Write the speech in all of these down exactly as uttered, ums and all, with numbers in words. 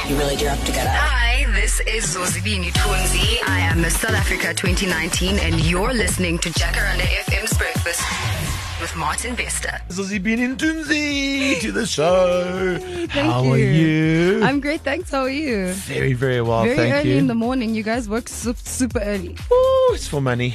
You really do have to get up. Hi, this is Zozibini Tunzi. I am Miss South Africa twenty nineteen, and you're listening to Jacaranda F M's Breakfast with Martin Bester. Zozibini Tunzi to the show. Thank How you. are you? I'm great, thanks. How are you? Very, very well, Very thank early you. in the morning. You guys work super, super early. Ooh, it's for money.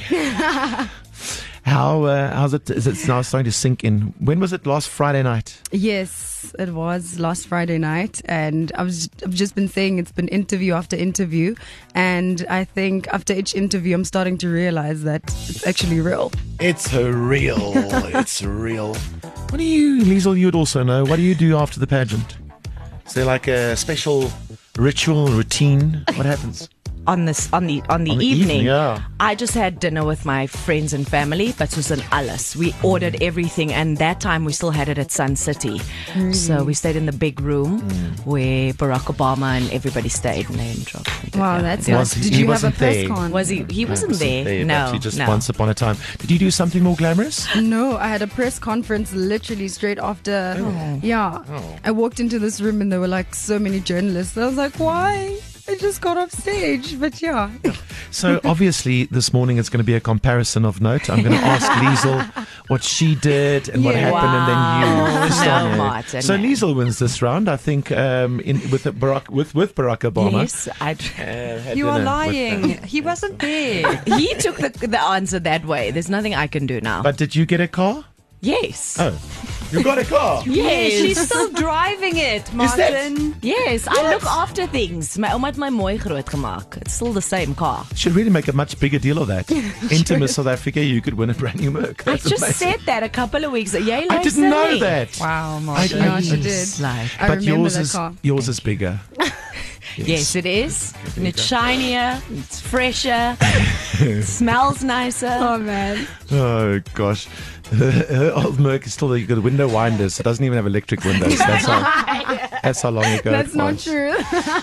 How uh, how's it? Is it now starting to sink in? When was it? Last Friday night. Yes, it was last Friday night, and I was I've just been saying it's been interview after interview, and I think after each interview, I'm starting to realize that it's actually real. It's a real. It's real. What do you, Liesl? You'd also know. What do you do after the pageant? Is there like a special ritual routine? What happens? On this, on the on the, On the evening, evening, yeah. I just had dinner with my friends and family, but it was in Alice. We ordered everything, and that time we still had it at Sun City. Mm. So we stayed in the big room where Barack Obama and everybody stayed, name drop. Wow, that's Was nice. he- Did he you have a wasn't press there. con? Was he? He wasn't there. There, No, but you just no. once upon a time. Did you do something more glamorous? No, I had a press conference literally straight after. Oh. Yeah. I walked into this room and there were like so many journalists. I was like, why? I just got off stage. But yeah. So obviously this morning it's going to be a comparison of note. I'm going to ask Liesl what she did and what Yeah. happened, and Wow. then you. Just No, on air. Martin. So Liesl wins this round, I think, um, in with Barack with with Barack Obama. Yes, I. Uh, had You are dinner with lying. them. He wasn't there. He took the, the answer that way. There's nothing I can do now. But did you get a car? yes. Oh, you got a car. Yes. She's still driving it, that- Martin. Yes, I look after things. My ouma het my mooi groot gemaak. It's still the same car. Should really make a much bigger deal of that. Intimate South Africa, you could win a brand new Merc. I That's just amazing. said that a couple of weeks ago. Jy I didn't luister know nie. that. Wow, I, Martin. Yeah, I- she did. Like, I but remember yours that is car. yours is bigger. yes, it is. And it's shinier. It's fresher. It smells nicer. Oh, man. Oh gosh, her old Merc is still the, the window winders. It doesn't even have electric windows. That's how, that's how long ago That's it not was. true.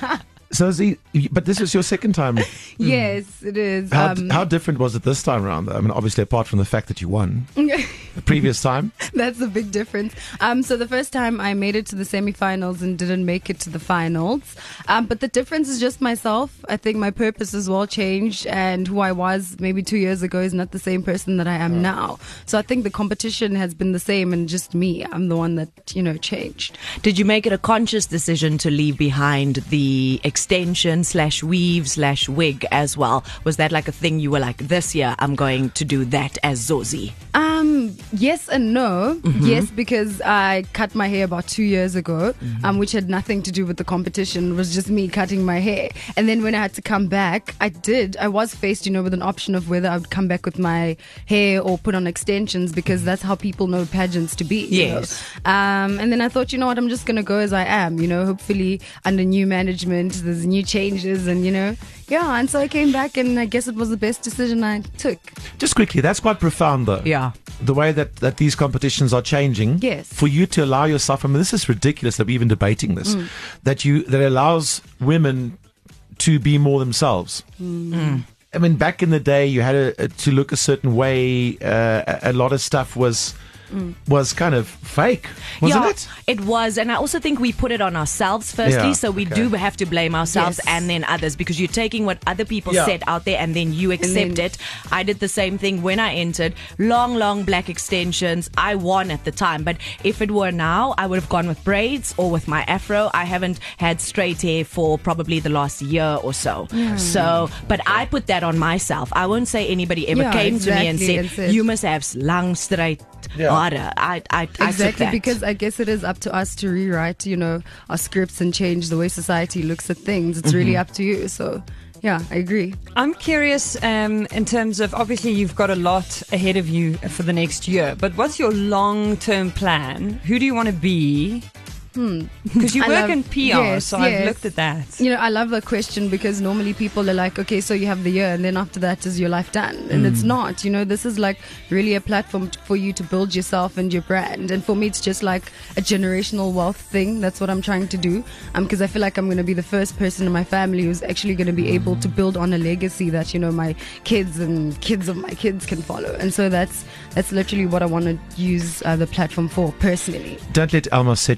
So, Z, but this was your second time. Yes, it is. How, Um, how different was it this time around? Though? I mean, obviously, apart from the fact that you won the previous time. That's a big difference. Um, so the first time I made it to the semifinals and didn't make it to the finals. Um, but the difference is just myself. I think my purpose as well changed, and who I was maybe two years ago is not the same person that I am now. So I think the competition has been the same, and just me. I'm the one that, you know, changed. Did you make it a conscious decision to leave behind the extension slash weave slash wig as well? Was that like a thing you were like, this year I'm going to do that as Zozi? Um, yes and no. Yes, because I cut my hair about two years ago, um, which had nothing to do with the competition. It was just me cutting my hair. And then when I had to come back, I did. I was faced, you know, with an option of whether I would come back with my hair or put on extensions, because that's how people know pageants to be. you Yes. know. Um, and then I thought, you know what, I'm just going to go as I am, you know, hopefully under new management, there's new changes and, you know, yeah. And so I came back, and I guess it was the best decision I took. Just quickly, that's quite profound, though. Yeah. The way that, that these competitions are changing. Yes. For you to allow yourself, I mean, this is ridiculous that we're even debating this, that you that allows women to be more themselves. Mm. I mean, back in the day, you had a, a, to look a certain way. Uh, a, a lot of stuff was was kind of fake, wasn't yeah, it? It was, and I also think we put it on ourselves firstly, Yeah, so we okay. do have to blame ourselves Yes. and then others, because you're taking what other people Yeah. said out there and then you accept then- it. I did the same thing when I entered. Long, long black extensions. I won at the time, but if it were now, I would have gone with braids or with my afro. I haven't had straight hair for probably the last year or so. So, but I put that on myself. I won't say anybody ever Yeah, came to me and exactly, said, and said- you must have long, straight Yeah. hair. I, I, I took Exactly, that. because I guess it is up to us to rewrite, you know, our scripts and change the way society looks at things. It's really up to you. So, yeah, I agree. I'm curious um, in terms of, obviously you've got a lot ahead of you for the next year, but what's your long-term plan? Who do you want to be? Because you I work love- in P R, yes, so I've yes. looked at that. You know, I love the question, because normally people are like, okay, so you have the year, and then after that is your life done? And it's not. You know, this is like really a platform t- for you to build yourself and your brand. And for me, it's just like a generational wealth thing. That's what I'm trying to do. Um, because I feel like I'm going to be the first person in my family who's actually going to be able to build on a legacy that, you know, my kids and kids of my kids can follow. And so that's that's literally what I want to use uh, the platform for personally. Don't let Alma set you up for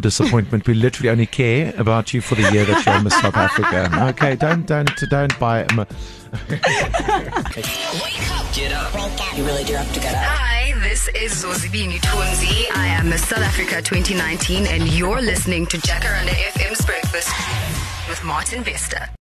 disappointment. We literally only care about you for the year that you're Miss South Africa. Okay, don't don't don't buy. Um, Wake up. Get up. Wake up. You really do have to get up. Hi, this is Zozibini Tunzi. I am Miss South Africa twenty nineteen, and you're listening to Jacaranda F M's Breakfast with Martin Vesta.